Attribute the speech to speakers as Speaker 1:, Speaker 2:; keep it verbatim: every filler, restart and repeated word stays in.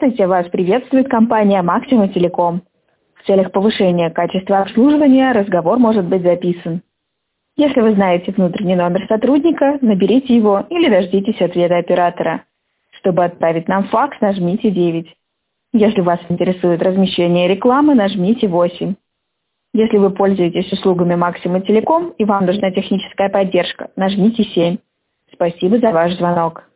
Speaker 1: Здравствуйте, вас приветствует компания «Максима Телеком». В целях повышения качества обслуживания разговор может быть записан. Если вы знаете внутренний номер сотрудника, наберите его или дождитесь ответа оператора. Чтобы отправить нам факс, нажмите девять. Если вас интересует размещение рекламы, нажмите восемь. Если вы пользуетесь услугами «Максима Телеком» и вам нужна техническая поддержка, нажмите семь. Спасибо за ваш звонок.